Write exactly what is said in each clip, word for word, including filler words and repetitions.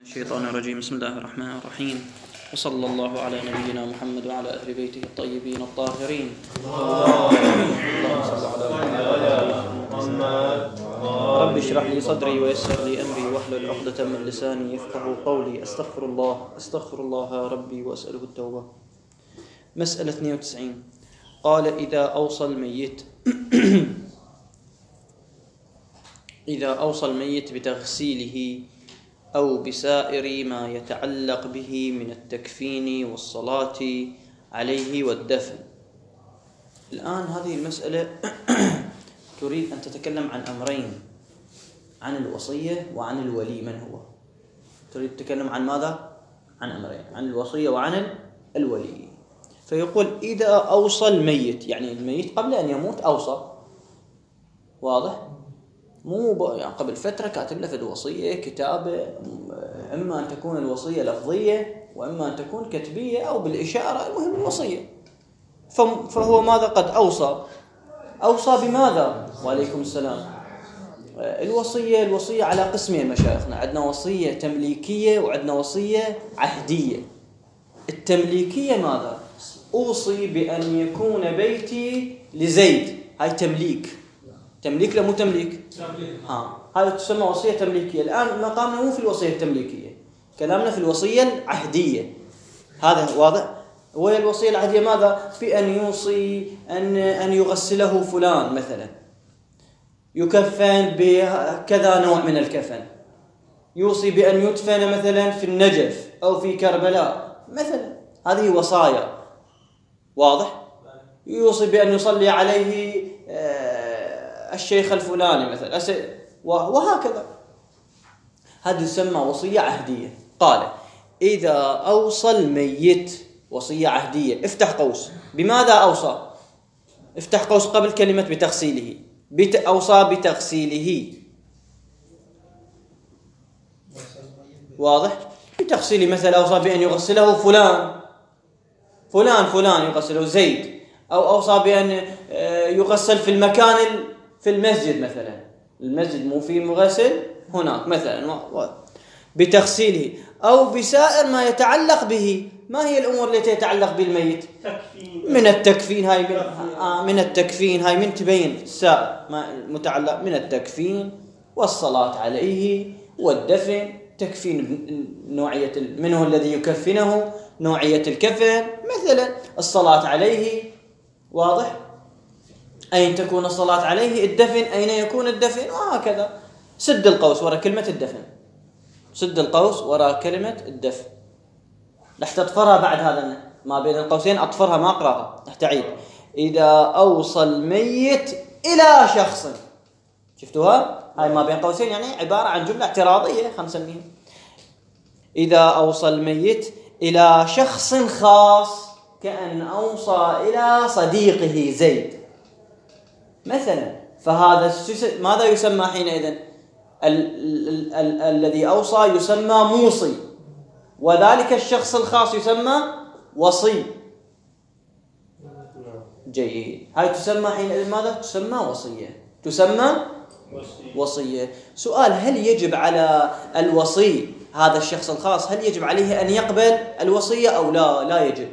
الشيطان الرجيم. بسم الله الرحمن الرحيم، وصلى الله على نبينا محمد وعلى أهل بيته الطيبين الطاهرين. اللهم صل على محمد. رب اشرح لي صدري ويسر لي أمري واحلل عقدة من لساني يفقهوا قولي. أستغفر الله أستغفر الله ربي وأسأله التوبة. مسألة اثنين وتسعين. قال: إذا أوصى الميت إذا أوصى الميت بتغسيله أو بسائر ما يتعلق به من التكفين والصلاة عليه والدفن. الآن هذه المسألة تريد أن تتكلم عن أمرين، عن الوصية وعن الولي. من هو؟ تريد تتكلم عن ماذا؟ عن أمرين، عن الوصية وعن الولي. فيقول: إذا أوصى الميت، يعني الميت قبل أن يموت أوصى. واضح؟ مو يعني قبل فترة كاتب له في الوصية كتابة، إما أن تكون الوصية لفظية وإما أن تكون كتبية أو بالإشارة، المهم الوصية. فهو ماذا قد أوصى؟ أوصى بماذا؟ وعليكم السلام. الوصية الوصية على قسمين مشايخنا، عندنا وصية تمليكية وعندنا وصية عهدية. التمليكية ماذا؟ أوصي بأن يكون بيتي لزيد، هاي تمليك. تمليك لا مو تمليك؟ ها، هذا تسمى وصية تمليكية. الآن مقامنا مو في الوصية التمليكية، كلامنا في الوصية العهدية. هذا واضح؟ وهي الوصية العهدية ماذا؟ بأن يوصي أن أن يغسله فلان مثلا، يكفن بكذا نوع من الكفن، يوصي بأن يدفن مثلا في النجف أو في كربلاء مثلا. هذه وصايا. واضح؟ يوصي بأن يصلي عليه الشيخ الفلاني مثلا، وهكذا. هذا يسمى وصية عهدية. قال: إذا أوصى الميت، وصية عهدية. افتح قوس. بماذا أوصى؟ افتح قوس قبل كلمة بتغسيله. بت... أوصى بتغسيله. واضح؟ بتغسيله مثلا أوصى بأن يغسله فلان فلان فلان يغسله زيد، أو أوصى بأن يغسل في المكان في المسجد مثلا، المسجد مو فيه مغسل هناك مثلا، بتغسيله أو بسائر ما يتعلق به. ما هي الأمور التي يتعلق بالميت؟ من التكفين. هاي من, آه من التكفين هاي من تبين السائر ما متعلق من التكفين والصلاة عليه والدفن. تكفين نوعية منه الذي يكفنه، نوعية الكفن مثلا، الصلاة عليه. واضح؟ أين تكون الصلاة عليه؟ الدفن أين يكون الدفن؟ وهكذا. سد القوس وراء كلمة الدفن. سد القوس وراء كلمة الدفن. رح تطفرها بعد هذا ما بين القوسين، أطفرها ما أقرأها، رح تعيد. إذا أوصى الميت إلى شخص. شفتوها؟ هاي ما بين قوسين يعني عبارة عن جملة اعتراضية، خمسة منهم. إذا أوصى الميت إلى شخص خاص، كأن أوصى إلى صديقه زيد مثلا، فهذا ماذا يسمى حينئذ؟ ال- ال- ال- الذي أوصى يسمى موصي، وذلك الشخص الخاص يسمى وصي. جيد. هاي تسمى حينئذ ماذا؟ تسمى وصية. تسمى وصية. سؤال: هل يجب على الوصي هذا الشخص الخاص، هل يجب عليه أن يقبل الوصية أو لا؟ لا يجب.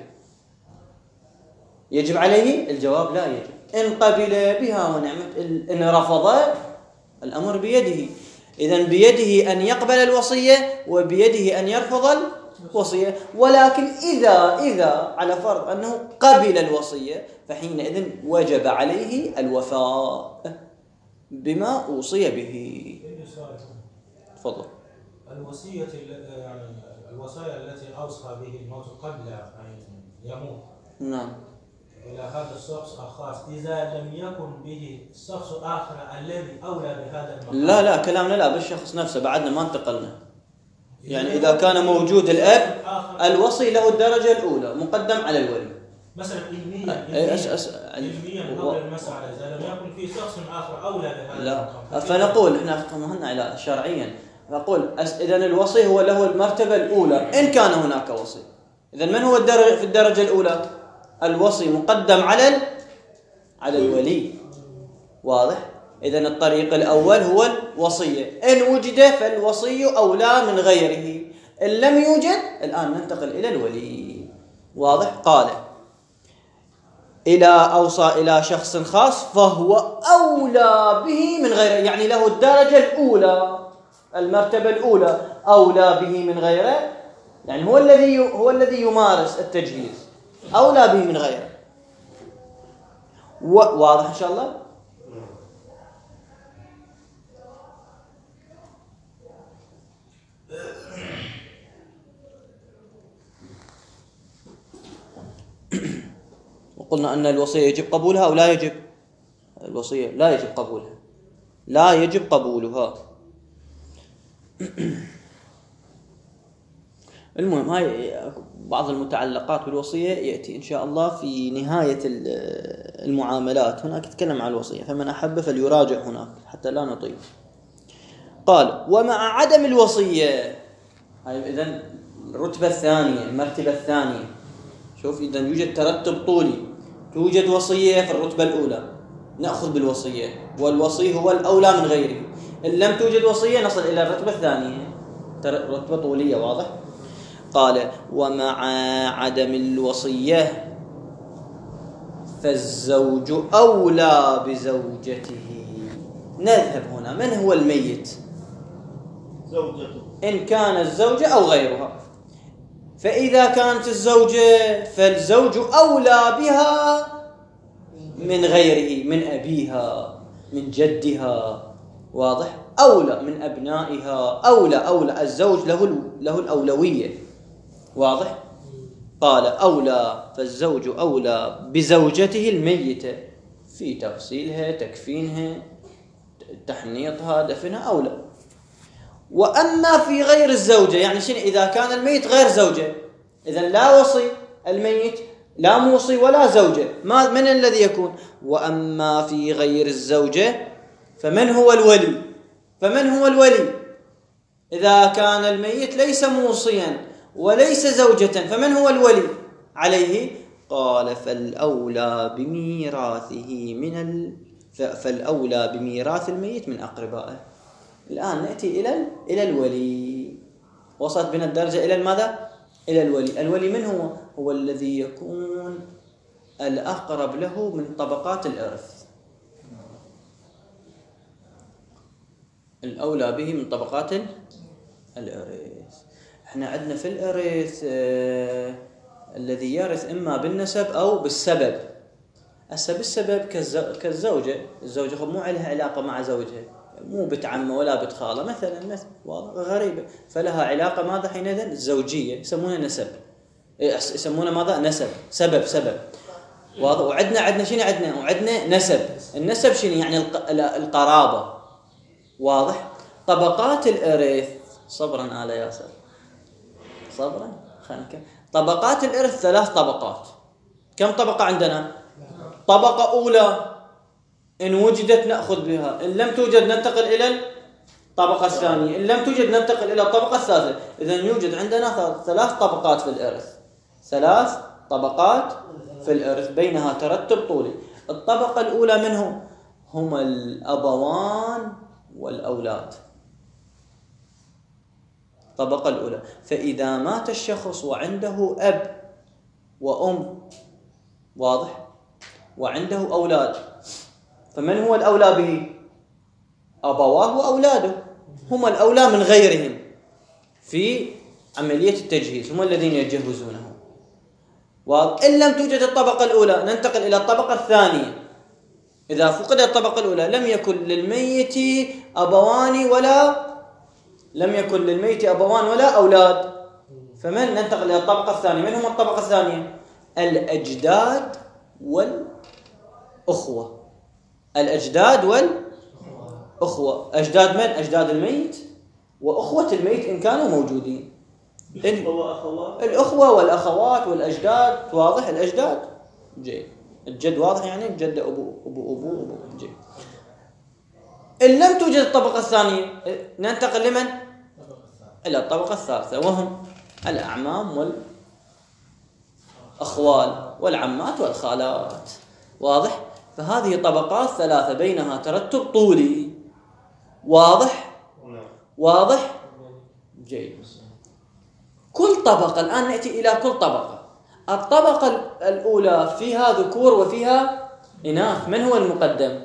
يجب عليه؟ الجواب لا يجب. إن قبل بها ونعمت، إن رفض الأمر بيده. إذن بيده أن يقبل الوصية وبيده أن يرفض الوصية. ولكن إذا إذا على فرض أنه قبل الوصية، فحينئذ وجب عليه الوفاء بما أوصي به. تفضل. الوصية يعني الوصايا التي أوصى به الموت قبل أن يموت. نعم. إلى هذا الشخص الخاص، إذا لم يكن به الشخص آخر الذي أولى بهذا المقام. لا لا كلامنا لا بالشخص نفسه، بعدنا ما انتقلنا. يعني إذا كان موجود الأب، الوصي له الدرجة الأولى مقدم على الولي. مثلا علميا علميا قبل المسألة، إذا لم يكن في شخص آخر أولى بهذا لا. المقام. فنقول إحنا فهمنا على شرعيا، نقول إذن الوصي هو له المرتبة الأولى إن كان هناك وصي. إذن من هو الدرجة في الدرجة الأولى؟ الوصي مقدم على على الولي. واضح؟ إذن الطريق الأول هو الوصية، إن وجد فالوصي أولى من غيره. إن لم يوجد الآن ننتقل إلى الولي. واضح؟ قال إلى أوصى إلى شخص خاص فهو أولى به من غيره، يعني له الدرجة الأولى، المرتبة الأولى، أولى به من غيره، يعني هو الذي هو الذي يمارس التجهيز، أولى به من غيره. واضح إن شاء الله؟ وقلنا أن الوصية يجب قبولها أو لا يجب؟ الوصية لا يجب قبولها، لا يجب قبولها. المهم هاي بعض المتعلقات بالوصية يأتي إن شاء الله في نهاية المعاملات، هناك يتكلم عن الوصية، فمن أحب فليراجع هناك حتى لا نطيل. قال ومع عدم الوصية، هاي إذن الرتبة الثانية، المرتبة الثانية. شوف إذن يوجد ترتب طولي، توجد وصية في الرتبة الأولى نأخذ بالوصية، والوصي هو الأولى من غيره. إن لم توجد وصية نصل إلى الرتبة الثانية، رتبة طولية. واضح؟ قال ومع عدم الوصية فالزوج أولى بزوجته. نذهب هنا، من هو الميت؟ زوجته، إن كان الزوجة أو غيرها. فإذا كانت الزوجة فالزوج أولى بها من غيره، من أبيها، من جدها. واضح؟ أولى من أبنائها، أولى أولى الزوج له له الأولوية. واضح؟ قال أولى، فالزوج أولى بزوجته الميتة في تغسيلها، تكفينها، تحنيطها، دفنها، أولى. وأما في غير الزوجة، يعني شنو؟ إذا كان الميت غير زوجة، إذن لا وصي الميت، لا موصي ولا زوجة، ما من الذي يكون؟ وأما في غير الزوجة فمن هو الولي؟ فمن هو الولي إذا كان الميت ليس موصيا وليس زوجة؟ فمن هو الولي عليه؟ قال فالأولى بميراثه من ال... فالأولى بميراث الميت من أقربائه. الآن نأتي إلى إلى الولي. وصلت بنا الدرجة إلى ماذا؟ إلى الولي. الولي من هو؟ هو الذي يكون الأقرب له من طبقات الإرث، الأولى به من طبقات الإرث. احنا عندنا في الإرث آه الذي يرث إما بالنسب أو بالسبب. هسه بالسبب كالزوجة، الزوجة مو عليها علاقة مع زوجها، مو بنت عمه ولا بنت خاله مثلا، مثلا غريبة، فلها علاقة ماذا حينئذ؟ الزوجية، يسمونها نسب، يسمونها ماذا؟ نسب، سبب سبب. واضح؟ وعندنا عندنا شنو عندنا؟ وعندنا نسب. النسب شنو يعني؟ القرابة. واضح؟ طبقات الإرث، صبرا آل ياسر، صبرا خلينا. طبقات الإرث ثلاث طبقات. كم طبقة عندنا؟ طبقة أولى إن وجدت نأخذ بها، إن لم توجد ننتقل إلى الطبقة الثانية، إن لم توجد ننتقل إلى الطبقة الثالثة. إذن يوجد عندنا ثلاث طبقات في الإرث، ثلاث طبقات في الإرث بينها ترتب طولي. الطبقة الأولى منهم هما الأبوان والأولاد. الطبقة الأولى، فإذا مات الشخص وعنده أب وأم، واضح، وعنده أولاد، فمن هو الأولى به؟ أبواه وأولاده، هم الأولى من غيرهم في عملية التجهيز، هم الذين يجهزونه. وإن لم توجد الطبقة الأولى ننتقل إلى الطبقة الثانية. إذا فقدت الطبقة الأولى لم يكن للميت أبوان ولا لم يكن للميت أبوان ولا أولاد، فمن ننتقل إلى الطبقة الثانية. من هم الطبقة الثانية؟ الأجداد والأخوة. الأجداد والأخوة، أجداد من؟ أجداد الميت وأخوة الميت إن كانوا موجودين. الأخوة والأخوات والأجداد. واضح؟ الأجداد جيد. الجد واضح، يعني الجد أبو أبو أبو أبو جيد. إن لم توجد الطبقة الثانية ننتقل لمن؟ إلى الطبقة الثالثة، وهم الأعمام والأخوال والعمات والخالات. واضح؟ فهذه طبقات ثلاثة بينها ترتب طولي. واضح؟ واضح؟ جيد. كل طبقة، الآن نأتي إلى كل طبقة. الطبقة الأولى فيها ذكور وفيها إناث، من هو المقدم؟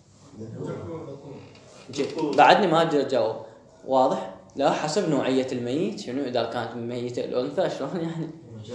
بعدني ما أقدر أجاوب. واضح؟ لا، حسب نوعية الميت. شنو إذا كانت ميتة الأنثى شلون يعني؟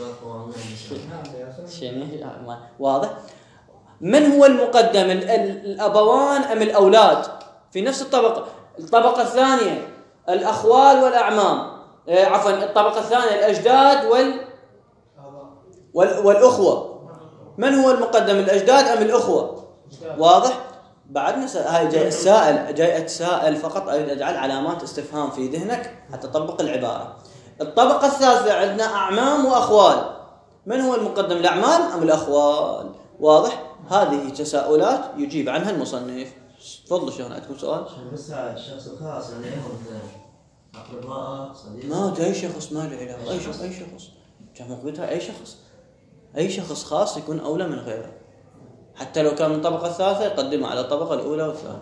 شنو؟ واضح؟ من هو المقدم، الأبوان أم الأولاد في نفس الطبقة؟ الطبقة الثانية الأخوال والأعمام، عفوا الطبقة الثانية الأجداد وال... وال... والأخوة. من هو المقدم، الأجداد أم الأخوة؟ واضح؟ بعد نسأل، هاي جاي السائل جاي أتساءل فقط، أريد أجعل علامات استفهام في ذهنك حتى تطبق العبارة. الطبقة الثالثة عندنا أعمام وأخوال، من هو المقدم، الأعمام أم الأخوال؟ واضح؟ هذه تساؤلات يجيب عنها المصنف. تفضلوا شيخنا، عندكم سؤال؟ بس الشخص الخاص يعني ياخذ أقرباء صديق. ما أي شخص ما له علاقة، أي شخص أي شخص كما قلت، أي شخص أي شخص خاص يكون أولى من غيره، حتى لو كان من الطبقة الثالثة يقدمه على الطبقة الأولى والثانية.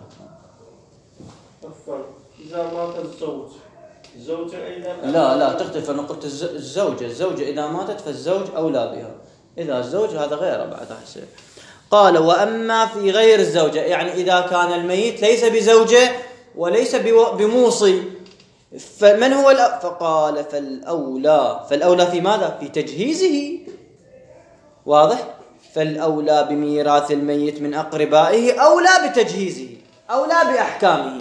إذا مات الزوج، الزوجة أيضا لا لا تختلف. أنا قلت الزوجة الزوجة إذا ماتت فالزوج أولى بها، إذا الزوج هذا غيره بعد أحسن. قال وأما في غير الزوجة، يعني إذا كان الميت ليس بزوجة وليس بموصي، فمن هو الأ... فقال فالأولى فالأولى في ماذا؟ في تجهيزه. واضح؟ فالأولى بميراث الميت من أقربائه أولى بتجهيزه، أولى بأحكامه.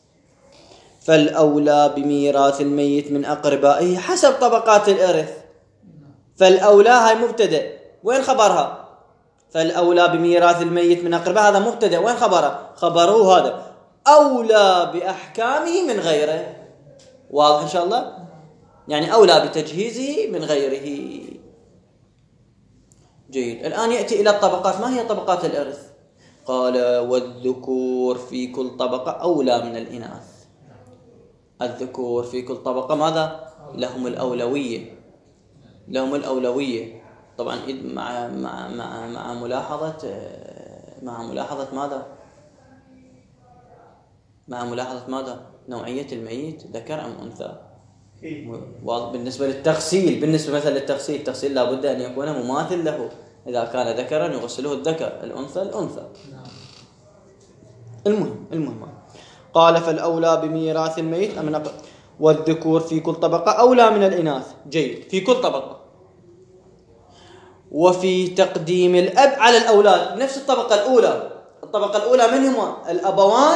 فالأولى بميراث الميت من أقربائه حسب طبقات الإرث. فالأولى هاي مبتدأ، وين خبرها؟ فالأولى بميراث الميت من أقربائه هذا مبتدأ، وين خبره؟ خبره هذا أولى بأحكامه من غيره. واضح إن شاء الله؟ يعني أولى بتجهيزه من غيره. جيد. الآن يأتي إلى الطبقات. ما هي طبقات الإرث؟ قال والذكور في كل طبقة أولى من الإناث. الذكور في كل طبقة ماذا؟ لهم الأولوية، لهم الأولوية. طبعا مع مع مع مع ملاحظة مع ملاحظة ماذا؟ مع ملاحظة ماذا؟ نوعية الميت، ذكر أم أنثى؟ بالنسبة للتغسيل، بالنسبة مثلا للتغسيل، التغسيل لابد أن يكون مماثل له. إذا كان ذكرا يغسله الذكر، الأنثى الأنثى. المهم المهم قال فالأولى بميراث الميت أم والذكور في كل طبقة أولى من الإناث. جيد. في كل طبقة. وفي تقديم الأب على الأولاد، نفس الطبقة الأولى. الطبقة الأولى من هما؟ الأبوان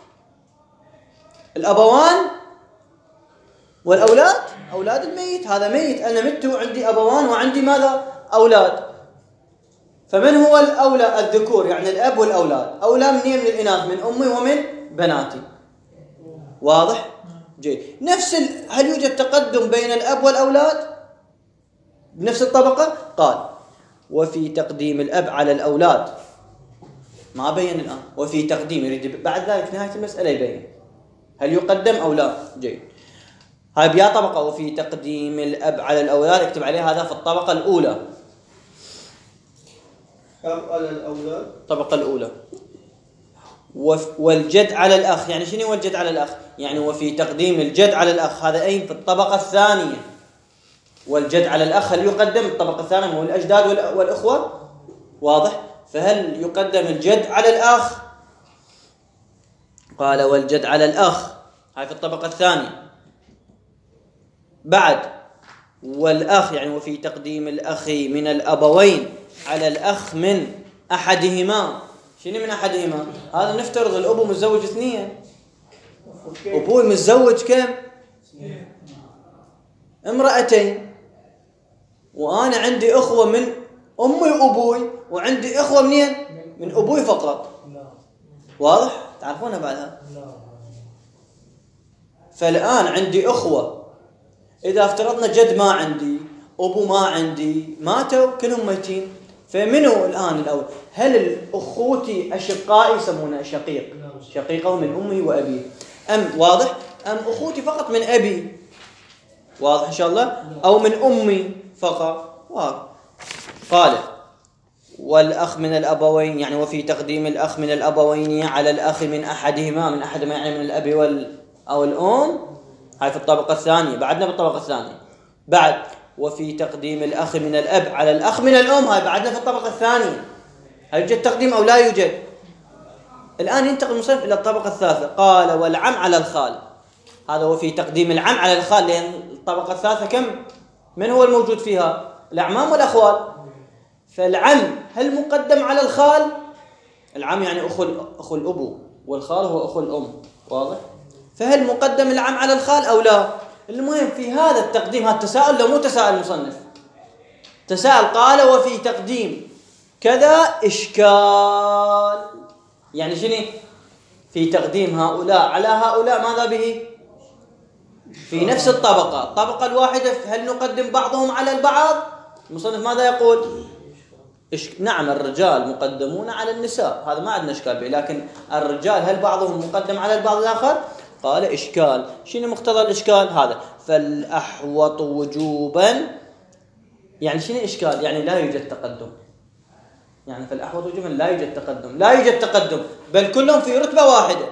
الأبوان والأولاد، أولاد الميت. هذا ميت، أنا مت وعندي أبوان وعندي ماذا؟ أولاد. فمن هو الأولى؟ الذكور، يعني الأب والأولاد. أولى منين؟ من الإناث، من أمي ومن بناتي. واضح؟ جيد. نفس ال... هل يوجد تقدم بين الأب والأولاد بنفس الطبقة؟ قال وفي تقديم الأب على الأولاد، ما بين الآن. وفي تقديم، يريد بعد ذلك نهاية المسألة يبين هل يقدم أو لا. جيد. هاي بيا طبقة. وفي تقديم الأب على الأولاد، اكتب عليه هذا في الطبقة الأولى. أب على الأولاد، الطبقة الأولى. والجد على الأخ، يعني شنو هو الجد على الأخ؟ يعني وفي تقديم الجد على الأخ، هذا أين؟ في الطبقة الثانية. والجد على الأخ هل يقدم الطبقة الثانية؟ هو الأجداد والأخوة. واضح؟ فهل يقدم الجد على الأخ؟ قال والجد على الأخ، هاي في الطبقة الثانية. بعد والأخ، يعني وفي تقديم الأخ من الأبوين على الأخ من أحدهما. شنو من أحدهما؟ هذا نفترض الأبو متزوج اثنين. أبوي متزوج كم؟ امرأتين، وأنا عندي أخوة من أمي وأبوي، وعندي أخوة منين؟ من أبوي فقط. واضح؟ تعرفونها بعدها. فالآن عندي أخوة، إذا افترضنا جد ما عندي، أبو ما عندي، ماتوا كلهم ميتين، فمنو الآن الأول؟ هل الأخوتي أشقائي يسمونها شقيق، شقيقه من أمي وأبي، أم واضح؟ أم أخوتي فقط من أبي، واضح إن شاء الله، أو من أمي فقط. واضح. قال والأخ من الأبوين، يعني وفي تقديم الأخ من الأبوين على الأخ من أحدهما، من أحدهما يعني من الأب وال أو الأم. هاي في الطبقة الثانية. بعدنا بالطبقة الثانية. بعد وفي تقديم الأخ من الأب على الأخ من الأم، هاي بعدنا في الطبقة الثانية، هل يوجد تقديم أو لا يوجد؟ الآن ينتقل المصنف إلى الطبقة الثالثة، قال والعم على الخال. هذا وفي تقديم العم على الخال، لأن الطبقة الثالثة كم؟ من هو الموجود فيها؟ الأعمام والأخوال. فالعم هل مقدم على الخال؟ العم يعني أخو أخو الأبو، والخال هو أخو الأم، واضح؟ فهل مقدم العم على الخال أو لا؟ المهم في هذا التقديم، هذا التساؤل لو مو تساؤل المصنف، تساؤل قال وفي تقديم كذا إشكال. يعني شنو؟ في تقديم هؤلاء على هؤلاء ماذا به؟ في نفس الطبقة، الطبقة الواحدة هل نقدم بعضهم على البعض؟ المصنف ماذا يقول؟ إشك... نعم الرجال مقدمون على النساء، هذا ما عندنا إشكال به، لكن الرجال هل بعضهم مقدم على البعض الآخر؟ قال إشكال. شنو مقتضى الإشكال هذا؟ فالأحوط وجوبا، يعني شنو إشكال؟ يعني لا يوجد تقدم، يعني فالأحوط وجوبا لا يوجد تقدم، لا يوجد تقدم، بل كلهم في رتبة واحدة،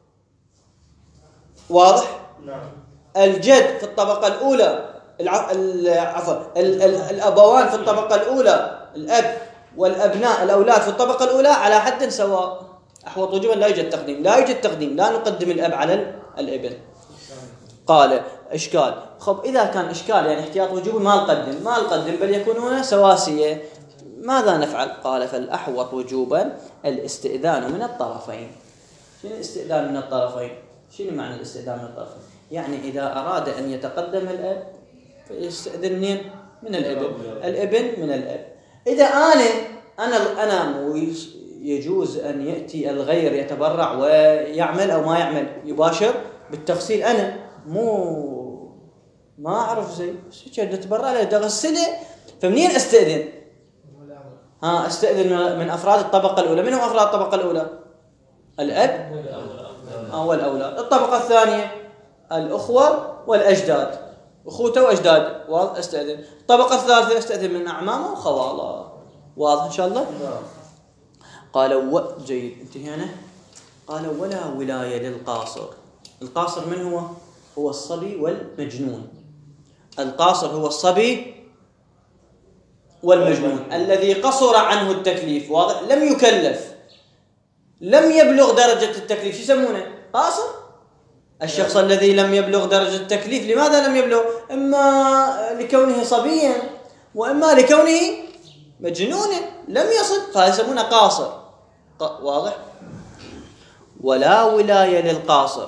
واضح؟ نعم. الجد في الطبقة الأولى، عفوا الأبوان في الطبقة الأولى، الأب والأبناء الأولاد في الطبقة الأولى على حد سواء، أحوط وجوبا لا يوجد تقديم، لا يوجد تقديم، لا نقدم الأب على الابن. قال إشكال. خب إذا كان إشكال يعني احتياط وجوبي ما نقدم، ما نقدم بل يكونون سواسية، ماذا نفعل؟ قال فالأحوط وجوبا الاستئذان من الطرفين. شنو الاستئذان من الطرفين؟ شنو معنى الاستئذان من الطرفين؟ يعني إذا أراد أن يتقدم الأب فيستأذن منين؟ من الابن، الابن من الأب. إذا أنا أنا أنا يجوز أن يأتي الغير يتبرع ويعمل أو ما يعمل، يباشر بالتغسيل، أنا مو ما أعرف زي شو نتبرع له تغسله، فمنين أستأذن؟ ها أستأذن من أفراد الطبقة الأولى. من هم أفراد الطبقة الأولى؟ الأب أو الأولاد. الطبقة الثانية الأخوة والأجداد، أخوته وأجداد، واضح أستأذن. الطبقة الثالثة أستأذن من أعمامه وخواله، واضح إن شاء الله؟ قالوا و... جيد انتهينا. قالوا ولا ولاية للقاصر. القاصر من هو؟ هو الصبي والمجنون. القاصر هو الصبي والمجنون الذي قصر عنه التكليف، واضح؟ لم يكلف، لم يبلغ درجة التكليف، شو يسمونه؟ قاصر. الشخص الذي لم يبلغ درجة التكليف، لماذا لم يبلغ؟ إما لكونه صبيا وإما لكونه مجنونا لم يصل، فيسمونه قاصر، واضح؟ ولا ولاية للقاصر.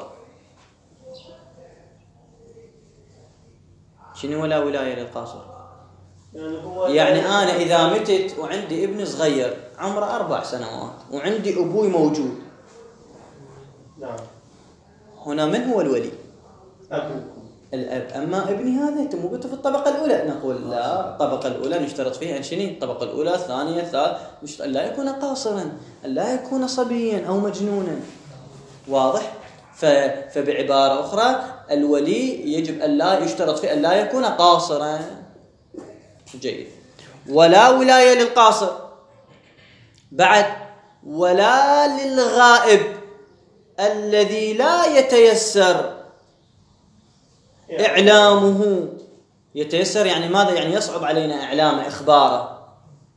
شنو ولا ولاية للقاصر؟ يعني أنا إذا متت وعندي ابن صغير عمره أربع سنوات وعندي أبوي موجود، نعم، هنا من هو الولي؟ أبوكم الأب. أما ابني هذا أنت مو قلت في الطبقة الأولى، نقول لا، الطبقة الأولى نشترط فيها أن شنو؟ الطبقة الأولى الثانية الثالثة، نشترط لا يكون قاصرا، لا يكون صبيا أو مجنونا، واضح؟ فبعبارة أخرى الولي يجب أن لا يشترط فيه أن لا يكون قاصرا. جيد. ولا ولاية للقاصر. بعد ولا للغائب الذي لا يتيسر إعلامه. يتيسر يعني ماذا؟ يعني يصعب علينا إعلامه، إخباره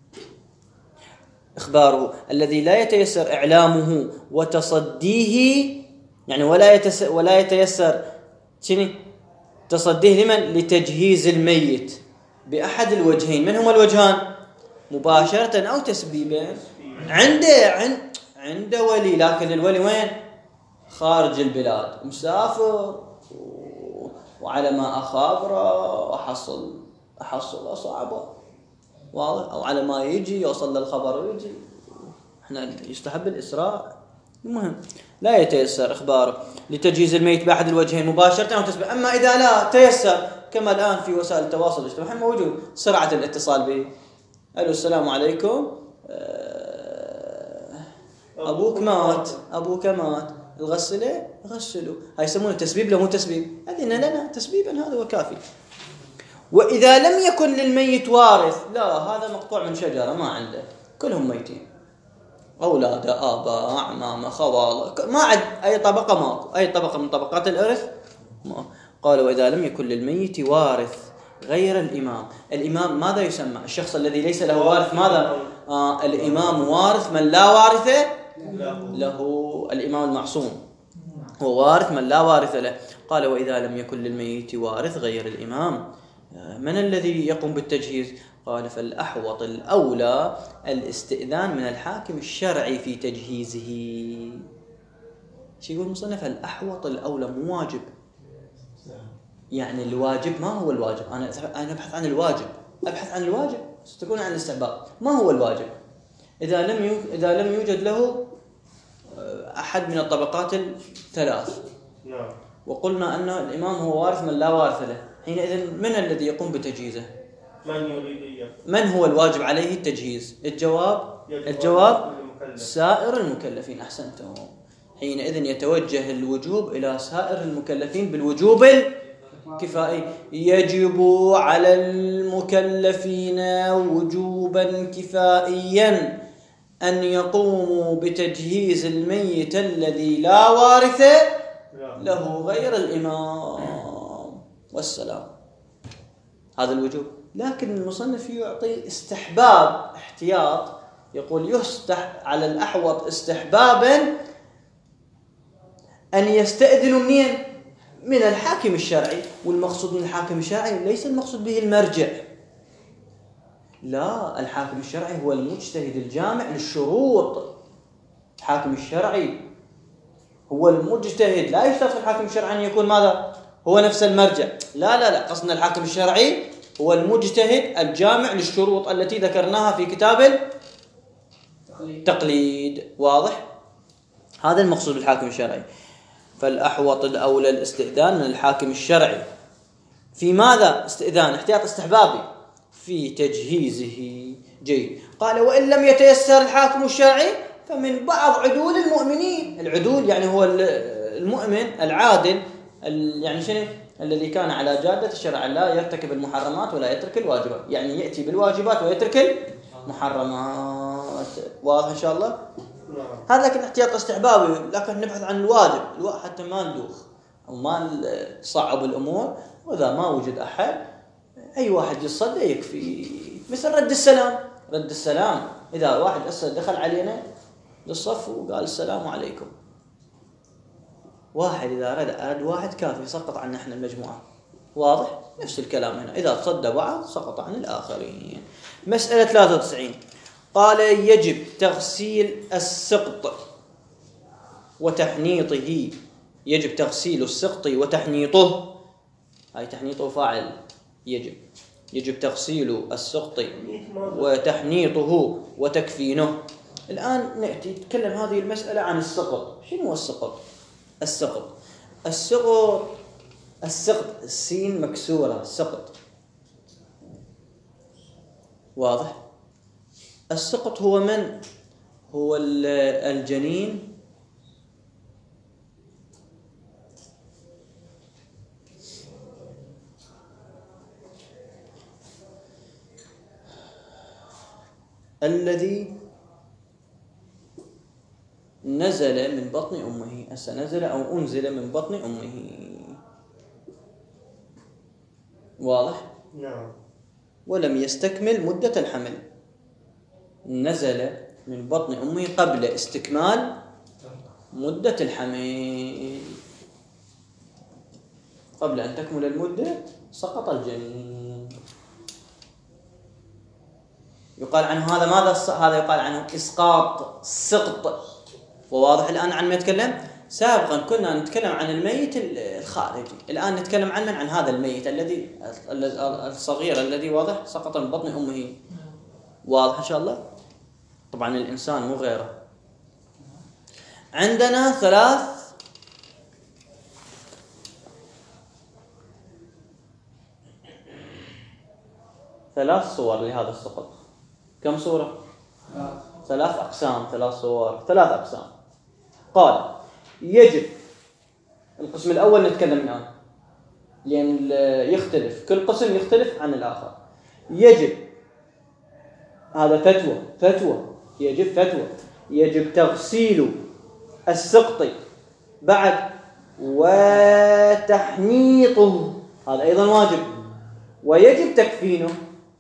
إخباره الذي لا يتيسر إعلامه وتصديه، يعني ولا يتيسر ولا يتيسر شنو؟ تصديه لمن؟ لتجهيز الميت بأحد الوجهين. من هما الوجهان؟ مباشرة أو تسبيبا. عنده عند عنده ولي، لكن الولي وين؟ خارج البلاد، مسافر، وعلى ما أخابره أحصل أحصل صعبة، واضح؟ أو على ما يجي يوصل للخبر ويجي، إحنا يستحب الإسراء. المهم لا يتيسر إخباره لتجهيز الميت بأحد الوجهين مباشرة أو تسبيبا. أما إذا لا تيسر كما الآن في وسائل التواصل الاجتماعي موجود سرعة الاتصال به، ألو السلام عليكم، أبوك مات، أبوك مات، الغسله غسلوا، هاي يسمونه تسبيب. لو مو تسبيب أذن لنا تسبيبا، هذا وكافي. وإذا لم يكن للميت وارث، لا، هذا مقطوع من شجرة ما عنده، كلهم ميتين، أولاده، آباء، أعمام، خوال، ما عد أي طبقة ماكو، أي طبقة من طبقات الإرث ما. قال وإذا لم يكن للميت وارث غير الإمام. الإمام ماذا يسمى؟ الشخص الذي ليس له وارث ماذا؟ آه الإمام وارث من لا وارث له، الإمام المعصوم هو وارث من لا وارث له. قال وإذا لم يكن للميت وارث غير الإمام من الذي يقوم بالتجهيز؟ قال فالأحوط الأولى الاستئذان من الحاكم الشرعي في تجهيزه. شو يقول المصنف؟ الأحوط الأولى، مو واجب. يعني الواجب ما هو الواجب؟ أنا أنا أبحث عن الواجب، أبحث عن الواجب ستكون عن الاستحباب. ما هو الواجب؟ إذا لم يوجد إذا لم يوجد له أحد من الطبقات الثلاث، وقلنا أن الإمام هو وارث من لا وارث له، حينئذ من الذي يقوم بتجهيزه؟ من يريد؟ من هو الواجب عليه التجهيز؟ الجواب الجواب سائر المكلفين. أحسنتم. حينئذ يتوجه الوجوب إلى سائر المكلفين بالوجوب الكفائي. يجب على المكلفين وجوبا كفائيا أن يقوموا بتجهيز الميت الذي لا وارث له غير الإمام والسلام. هذا الوجوب. لكن المصنف يعطي استحباب، احتياط، يقول يستح على الأحوط استحبابا أن يستأذنوا منين؟ من الحاكم الشرعي. والمقصود من الحاكم الشرعي ليس المقصود به المرجع، لا، الحاكم الشرعي هو المجتهد الجامع للشروط. الحاكم الشرعي هو المجتهد، لا يشترط في الحاكم الشرعي أن يكون ماذا؟ هو نفس المرجع، لا لا لا، قصدنا الحاكم الشرعي هو المجتهد الجامع للشروط التي ذكرناها في كتاب التقليد. واضح؟ هذا المقصود بالحاكم الشرعي. فالأحوط الأولى الاستئذان من الحاكم الشرعي في ماذا؟ استئذان احتياط استحبابي في تجهيزه. جيد. قال وإن لم يتيسر الحاكم الشرعي فمن بعض عدول المؤمنين. العدول يعني هو المؤمن العادل، يعني شنو؟ الذي كان على جادة الشرع، لا يرتكب المحرمات ولا يترك الواجبات، يعني يأتي بالواجبات ويترك المحرمات. واضح إن شاء الله؟ هذا لكن احتياط استحبابي، لكن نبحث عن الواجب حتى ما ندوخ أو ما نصعب الأمور. وإذا ما وجد أحد أي واحد يصدق يكفي. مثل رد السلام، رد السلام إذا واحد أسد دخل علينا للصف وقال السلام عليكم، واحد إذا رد أرد واحد كافي سقط عنا إحنا المجموعة. واضح؟ نفس الكلام هنا، إذا تصدى بعض سقط عن الآخرين. مسألة ثلاثة وتسعين قال يجب تغسيل السقط وتحنيطه. يجب تغسيل السقط وتحنيطه. هاي تحنيطه فاعل يجب. يجب تغسيل السقط وتحنيطه وتكفينه. الآن نأتي نتكلم هذه المسألة عن السقط. شنو هو السقط؟ السقط السقط السقط السين مكسورة، سقط. واضح؟ السقط هو من؟ هو الجنين الذي نزل من بطن أمه. أسا نزل أو أنزل من بطن أمه. واضح؟ نعم. ولم يستكمل مدة الحمل. نزل من بطن أمه قبل استكمال مدة الحمل. قبل أن تكمل المدة سقط الجنين. يقال عنه هذا ماذا؟ هذا يقال عنه إسقاط، سقط. وواضح الآن عن ما يتكلم. سابقا كنا نتكلم عن الميت الخارجي، الآن نتكلم عن من؟ عن هذا الميت الذي الصغير الذي واضح سقط من بطن أمه. واضح إن شاء الله؟ طبعا الإنسان مو غيره. عندنا ثلاث ثلاث صور لهذا السقط. كم صورة؟ ثلاث أقسام، ثلاث صور، ثلاث أقسام. قال يجب القسم الأول نتكلم الآن لأن يختلف، كل قسم يختلف عن الآخر. يجب، هذا فتوى فتوى يجب فتوى يجب تغسيل السقط بعد وتحنيطه، هذا أيضا واجب، ويجب تكفينه.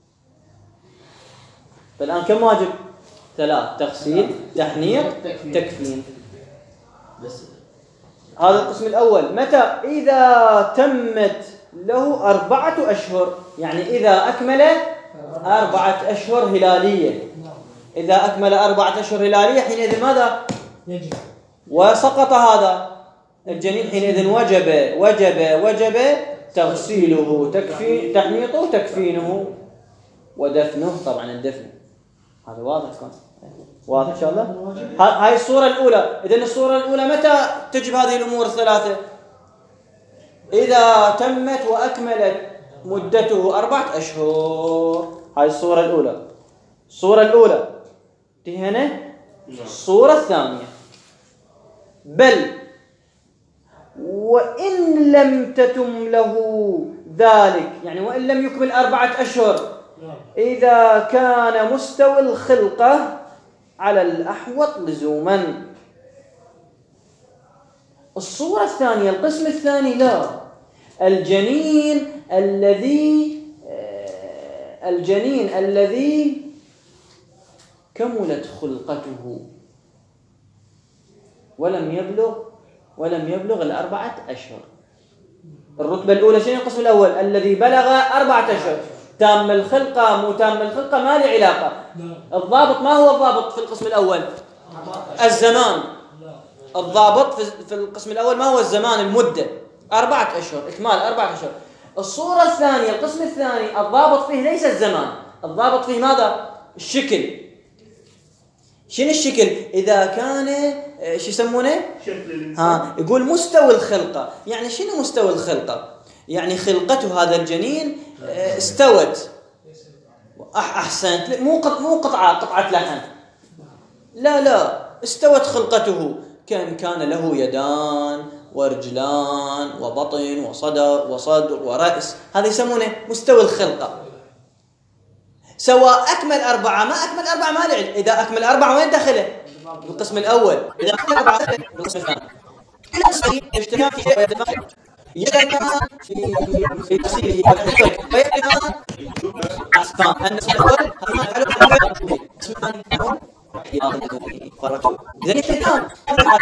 فالآن كم واجب؟ ثلاث: تغسيل، تحنيط، تكفين. بس هذا القسم الأول. متى؟ إذا تمت له أربعة أشهر، يعني إذا أكمل أربعة أشهر هلالية. إذا أكمل أربعة أشهر هلالية حينئذ ماذا؟ يجب. وسقط هذا الجنين حينئذ وجب وجب وجب تغسيله، تكفين، تحنيطه، تكفينه، ودفنه. طبعا الدفن هذا واضح كان واضح إن شاء الله. هاي الصورة الأولى. إذن الصورة الأولى متى تجب هذه الأمور الثلاثة؟ إذا تمت وأكملت مدته أربعة أشهر. هاي الصورة الأولى. الصورة الأولى هنا. الصورة الثانية: بل وإن لم تتم له ذلك، يعني وإن لم يكمل أربعة أشهر، إذا كان مستوى الخلقة على الأحوط لزوما. الصورة الثانية، القسم الثاني: لا، الجنين الذي الجنين الذي كملت خلقته ولم يبلغ ولم يبلغ الأربعة أشهر. الرتبة الأولى شنو؟ القسم الأول الذي بلغ أربعة أشهر، تام الخلقة مو تام الخلقة ما له علاقة. الضابط ما هو الضابط في القسم الأول؟ الزمان. الضابط في القسم الأول ما هو الزمان؟ المدة أربعة أشهر، إكمال أربعة أشهر. الصورة الثانية، القسم الثاني، الضابط فيه ليس الزمان، الضابط فيه ماذا؟ الشكل. شنو الشكل؟ إذا كان شو يسمونه؟ شكل الإنسان. ها يقول مستوى الخلقة. يعني شنو مستوى الخلقة؟ يعني خلقته هذا الجنين استوت. أحسنت. مو مو قطعة قطعة لحم. لا لا، استوت خلقته. كان كان له يدان ورجلان وبطن وصدر وصدر ورأس. هذا يسمونه مستوى الخلقة. سواء أكمل أربعة ما أكمل أربعة ما لعب. إذا أكمل أربعة وين دخله؟ القسم الأول. إذا أكمل أربعة دخله القسم الثاني. الأصلي اشتغال في شيء يدفع يدنا في في تفسيره ويدنا أسفان. النسبة الأول هذا على اسمه فرقوا. إذا الآن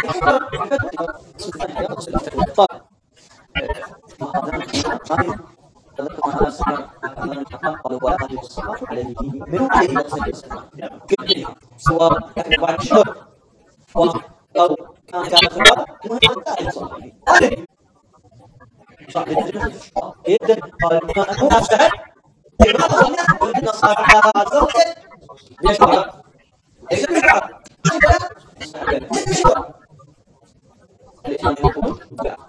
سواء كان بعد شهر أو كان كان خبر مهم صحيح صحيح جدا. قال ما أكون أستعد لماذا صنع أن صاحبها زوجة يشعر ليس بشعر بشعر الإسلام يقول لا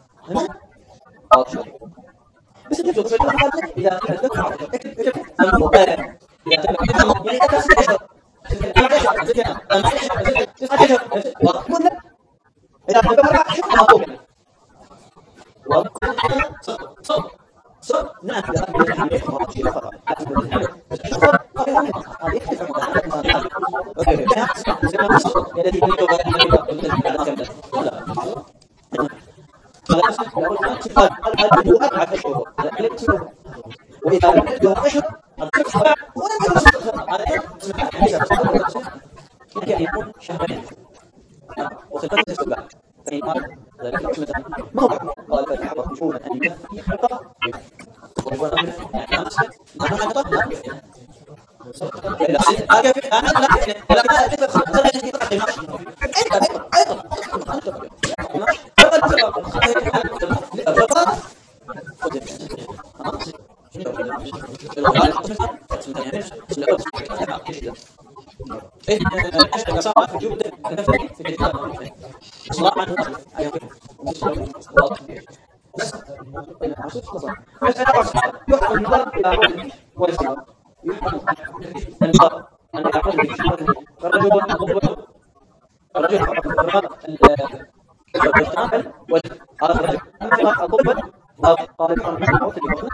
بس تجد في الحالة إذا كانت تقع اكتب المقارنة إذا تبقى يعني أكثر إذا تبقى أقول صب صب نعم وإذا له أشهر الطفل ولم يستطع على يمكن يكون شهرين وخلفته السبع فإن قال ذلك مثلا ما هو قال فالحفظ مشهورا أن يكون حلقة ويقول أمر يعني أمسك ما حلقة لا يفتح لا أنا لا لكن أنا أجد خلق لا يجب أن يكون أيضا أيضا إيه أشتغل صعب في جودة النفسي في كتاب صراحة بس بس أنا أصلا يحب النظر إلى رجل ورسالة يحب النظر أن يعرض الرجل الرجل الرجل الرجل وجه هذا الرجل أما الضبط أو قال الحرب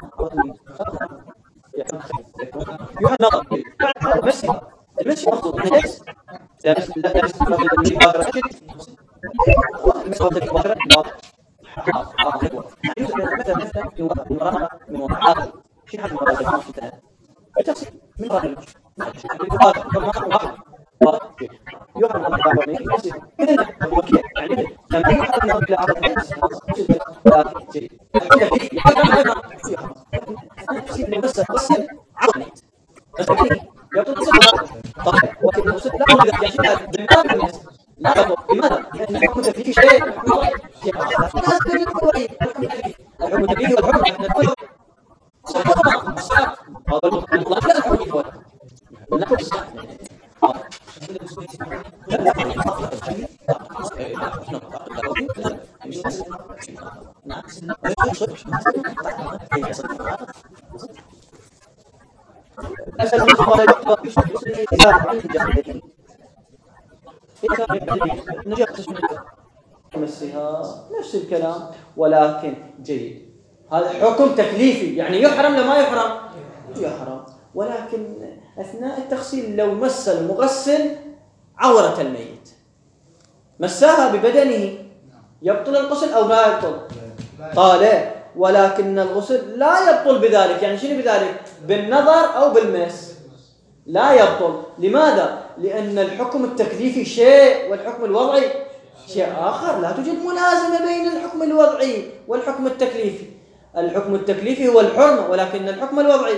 يحب نظر بس المشي مخصوص من ليس لا بس لا بس ما في المشي بقرة المشي وقت بقرة ما مثلا مثلا من المرأة من المرأة شيء حد المرأة من غير يحرم يعني لما يحرم إلى عرض بس بس عرض لا لماذا؟ لأن الحكم التكليفي شيء الحكم التكليفي والحكم نفس الكلام ولكن جيد. هذا حكم تكليفي يعني يحرم لما يحرم يحرم، ولكن أثناء التغسيل لو مس المغسل عورة الميت مساها ببدنه يبطل الغسل أو لا يبطل؟ قال ولكن الغسل لا يبطل بذلك. يعني شنو بذلك؟ بالنظر أو بالمس لا يبطل. لماذا؟ لأن الحكم التكليفي شيء والحكم الوضعي شيء آخر، لا توجد ملازمة بين الحكم الوضعي والحكم التكليفي. الحكم التكليفي هو الحرمة، ولكن الحكم الوضعي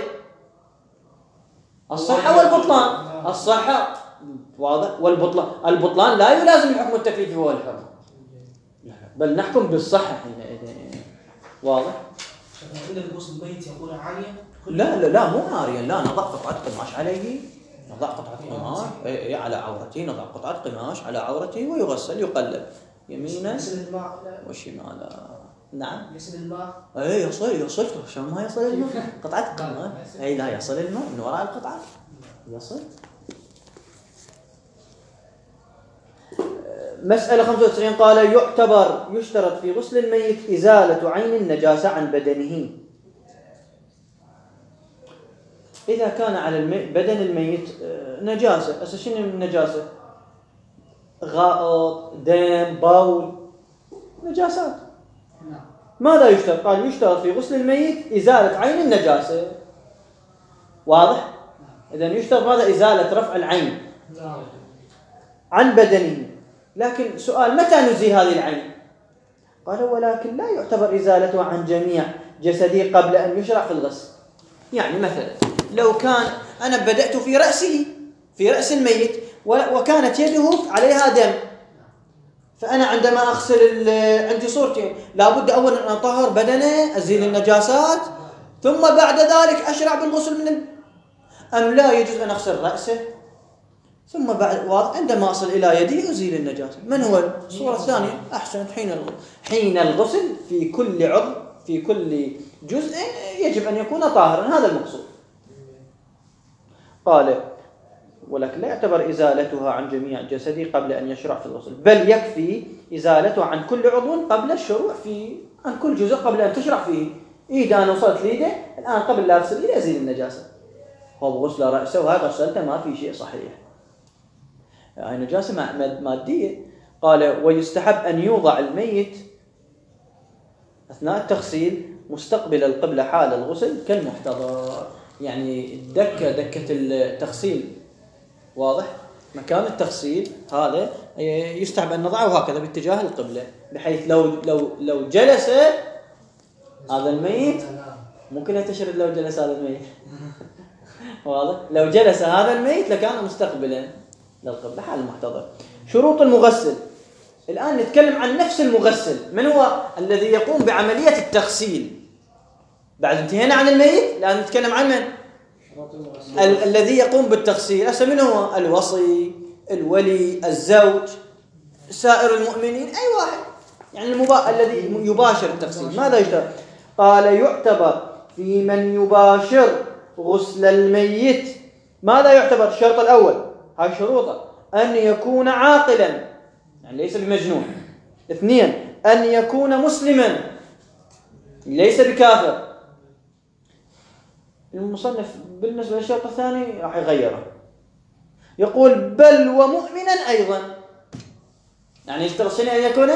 الصحة والبطلان. الصحة واضح، والبطلان البطلان لا يلازم الحكم التكليفي هو الحرمة، بل نحكم بالصحة حينئذ. واضح؟ إذا الغسل الميت يكون عاريا؟ لا لا لا مو عاريا، لا نضع قطعة قماش عليه، نضع قطعة قماش اي على عورته، نضع قطعة قماش على عورته ويغسل يقلب يمينا وشمالا. نعم يصل الماء؟ اي يصل يصل شلون ما يصل الماء؟ قطعة قماش اي لا يصل الماء من وراء القطعة يصل. مسألة خمسة وتسعين قال يعتبر يشترط في غسل الميت إزالة عين النجاسة عن بدنه. إذا كان على المي... بدن الميت نجاسة، أسا شنو النجاسة؟ غائط، دم، بول، نجاسات. ماذا يشترط؟ قال يشترط في غسل الميت إزالة عين النجاسة. واضح؟ إذن يشترط ماذا؟ إزالة رفع العين عن بدنه. لكن سؤال متى نزيل هذه العين؟ قالوا ولكن لا يعتبر إزالتها عن جميع جسدي قبل أن يشرع في الغسل. يعني مثلا لو كان أنا بدأت في رأسه في رأس الميت وكانت يده عليها دم، فأنا عندما أغسل عندي صورتين، لابد أولا أن أطهر بدنه أزيل النجاسات ثم بعد ذلك أشرع بالغسل من ال... أم لا يجوز أن أغسل رأسه ثم بعد عندما أصل إلى يدي أزيل النجاسة؟ من هو الصورة الثانية؟ أحسنت. حين الغسل حين الغسل في كل عضو في كل جزء يجب أن يكون طاهرا، هذا المقصود. قال ولكن لا يعتبر إزالتها عن جميع جسدي قبل أن يشرع في الغسل، بل يكفي إزالتها عن كل عضو قبل الشروع في عن كل جزء قبل أن تشرع فيه. إذا أنا وصلت ليده الآن قبل لا أغسل إيده أزيل النجاسة، هو بغسل رأسه وهاي غسلته ما في شيء صحيح، هاي نجاسة مادية. قال ويستحب أن يوضع الميت أثناء التغسيل مستقبل القبلة حال الغسل كالمحتضر. يعني الدكة دكة التغسيل واضح، مكان التغسيل هذا يستحب أن نضعه هكذا باتجاه القبلة، بحيث لو لو لو جلس هذا الميت ممكن يتشرد لو جلس هذا الميت واضح، لو جلس هذا الميت لكان مستقبلا للقبلة حال المحتضر. شروط المغسل. الآن نتكلم عن نفس المغسل، من هو الذي يقوم بعملية التغسيل؟ بعد انتهينا عن الميت الآن نتكلم عن من؟ ال- الذي يقوم بالتغسيل. أسا من هو؟ الوصي، الولي، الزوج، سائر المؤمنين، أي واحد يعني المبا... الذي يباشر التغسيل. ماذا يشترط؟ قال يعتبر في من يباشر غسل الميت ماذا يعتبر؟ الشرط الأول هاي شروطه أن يكون عاقلا يعني ليس بمجنون. اثنين أن يكون مسلما ليس بكافر. المصنف بالنسبة للشرط الثاني راح يغيره، يقول بل ومؤمنا أيضا، يعني يشترط أن يكون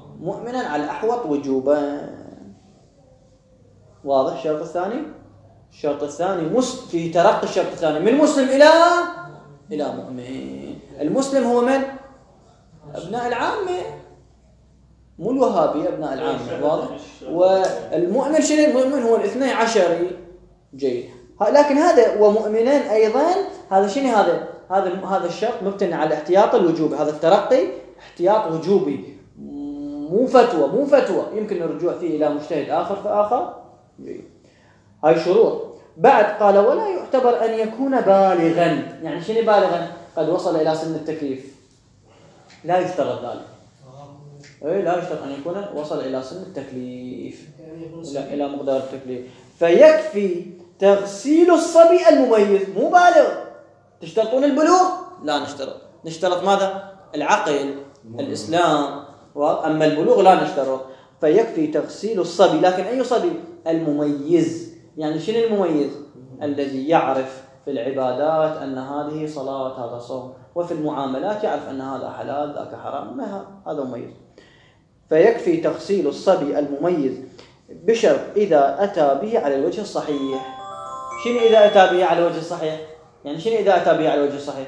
مؤمنا على الأحوط وجوبا. واضح الشرط الثاني؟ الشرط الثاني مس في ترقي الشرط الثاني من مسلم إلى إلى مؤمن. المسلم هو من؟ أبناء العامة، مو الوهابي، أبناء العامة، واضح؟ والمؤمن شنو؟ المؤمن هو الاثني عشري. جيد. لكن هذا ومؤمنين أيضا، هذا شنو؟ هذا هذا هذا الشرط مبتني على الاحتياط الوجوبي. هذا الترقي احتياط وجوبي، مو فتوى، مو فتوى يمكن الرجوع فيه إلى مجتهد آخر فآخر. جيد. هاي شروط. بعد قال ولا يعتبر أن يكون بالغا. يعني شنو بالغا؟ قد وصل إلى سن التكليف، لا يشترط ذلك. إيه لا يشترط أن يكون وصل إلى سن التكليف، إلى إلى مقدار التكليف. فيكفي تغسيل الصبي المميز. مو بالغ. تشترطون البلوغ؟ لا نشترط. نشترط ماذا؟ العقل، الإسلام. أما البلوغ لا نشترط. فيكفي تغسيل الصبي. لكن أي صبي؟ المميز. يعني شنو المميز؟ الذي يعرف في العبادات أن هذه صلاة، هذا صوم، وفي المعاملات يعرف أن هذا حلال ذاك حرام، ما هذا مميز. فيكفي تغسيل الصبي المميز بشرط إذا أتى به على الوجه الصحيح. شنو إذا أتى به على الوجه الصحيح؟ يعني شنو إذا أتى به على الوجه الصحيح؟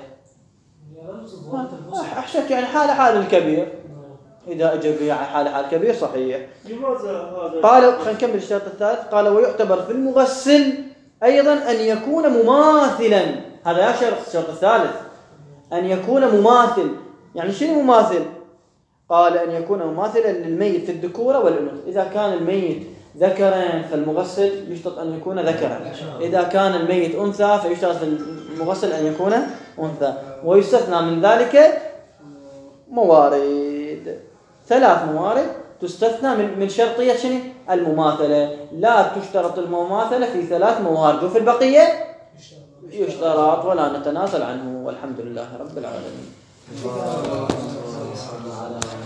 أحسنت، يعني حال حال الكبير. إذا أجى به على حال حال الكبير صحيح. قال خلينا نكمل الشرط الثالث. قال ويعتبر في المغسل أيضا أن يكون مماثلا. هذا يا شرط الشرط الثالث، أن يكون مماثل. يعني شنو مماثل؟ قال أن يكون مماثلا للميت في الذكورة والأنوثة. إذا كان الميت ذكرا فالمغسل يشترط أن يكون ذكرا، إذا كان الميت أنثى فيشترط المغسل أن يكون أنثى. ويستثنى من ذلك موارد، ثلاث موارد تستثنى من من شرطية شنو؟ المماثلة. لا تشترط المماثلة في ثلاث موارد، وفي البقية يشترط ولا نتنازل عنه. والحمد لله رب العالمين.